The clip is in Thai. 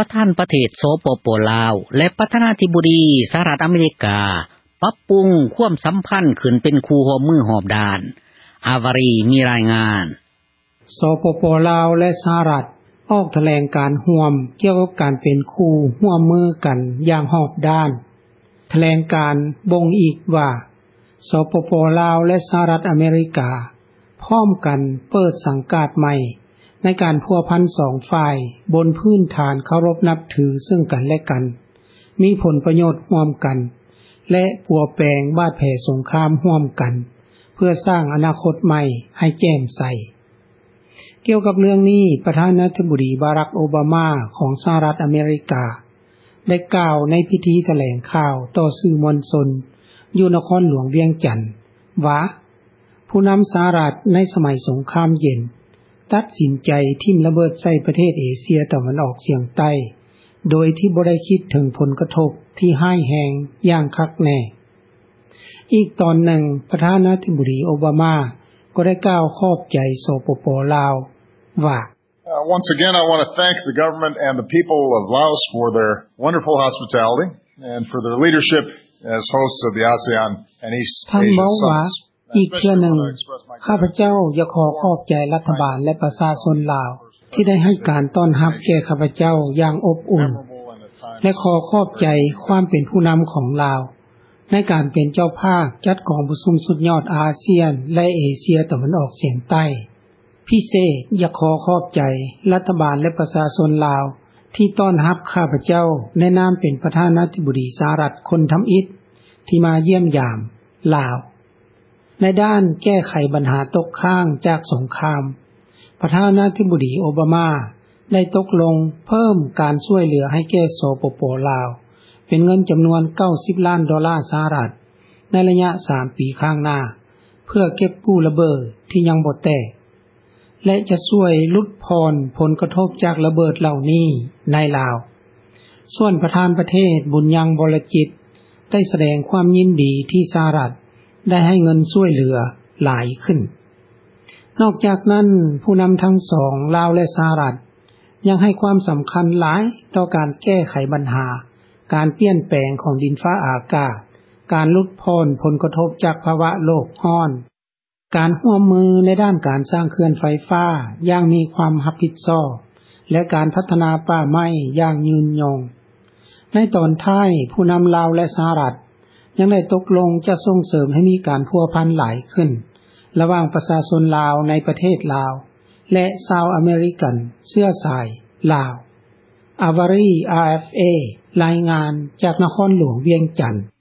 ประธานประเทศสปป.ลาวและประธานาธิบดีสหรัฐอเมริกาปรับปรุงความสัมพันธ์ขึ้นเป็นคู่ร่วมมือรอบด้านอาวารีมีรายงานสปป.ลาวและสหรัฐออกแถลงการร่วมเกี่ยวกับการเป็นคู่ร่วมมือกันอย่างรอบด้านแถลงการบ่งอีกว่าสปป.ลาวและสหรัฐอเมริกาพร้อมกันเปิดสังกัดใหม่ในการพัวพันสองฝ่ายบนพื้นฐานเคารพนับถือซึ่งกันและกันมีผลประโยชน์ร่วมกันและปัวแปลงบาดแผลสงครามร่วมกันเพื่อสร้างอนาคตใหม่ให้แจ่มใสเกี่ยวกับเรื่องนี้ประธานาธิบดีบารักโอบามาของสหรัฐอเมริกาได้กล่าวในพิธีแถลงข่าวต่อสื่อมวลชนอยู่นครหลวงเวียงจันทน์ว่าผู้นำสหรัฐในสมัยสงครามเย็นตัดสินใจทิ่มระเบิดใส่ประเทศเอเชียตะวันออกเฉียงใต้โดยที่บ่ได้คิดถึงผลกระทบที่ร้ายแรงอย่างคักแน่อีกตอนหนึ่งประธานาธิบดีโอบามาก็ได้กล่าวขอบใจสปป.ลาวว่า Once again I want to thank the government and the people of Laos for their wonderful hospitality and for their leadership as hosts of the ASEAN and East Asia Summits อีกเทื่อหนึ่งข้าพเจ้าอยากขอบใจรัฐบาลและประชาชนลาวที่ได้ให้การต้อนรับแก่ข้าพเจ้าอย่างอบอุ่นและขอบใจความเป็นผู้นำของลาวในการเป็นเจ้าภาพจัดกองประชุมสุดยอดอาเซียนและเอเชียตะวันออกเฉียงใต้พิเศษอยากขอบใจรัฐบาลและประชาชนลาวที่ต้อนรับข้าพเจ้าในนามเป็นประธานาธิบดีสหรัฐคนทำอิฐที่มาเยี่ยมยามลาวในด้านแก้ไขปัญหาตกค้างจากสงครามประธานาธิบดีโอบามาได้ตกลงเพิ่มการช่วยเหลือให้แก่สปป.ลาวเป็นเงินจำนวน$90 ล้านสหรัฐในระยะ3ปีข้างหน้าเพื่อเก็บกู้ระเบิดที่ยังบ่แตกและจะช่วยลดผ่อนผลกระทบจากระเบิดเหล่านี้ในลาวส่วนประธานประเทศบุญยังบรจิตได้แสดงความยินดีที่สหรัฐได้ให้เงินช่วยเหลือหลายขึ้นนอกจากนั้นผู้นำทั้งสองลาวและสหรัฐยังให้ความสำคัญหลายต่อการแก้ไขปัญหาการเปลี่ยนแปลงของดินฟ้าอากาศการลดผ่อนผลกระทบจากภาวะโลกร้อนการร่วมมือในด้านการสร้างเขื่อนไฟฟ้าอย่างมีความรับผิดชอบและการพัฒนาป่าไม้อย่างยืนยงในตอนท้ายผู้นำลาวและสหรัฐยังได้ตกลงจะส่งเสริมให้มีการพัวพันหลายขึ้นระหว่างประชาชนลาวในประเทศลาวและชาวอเมริกันเชื้อสายลาวอาวารี RFA รายงานจากนครหลวงเวียงจันทน์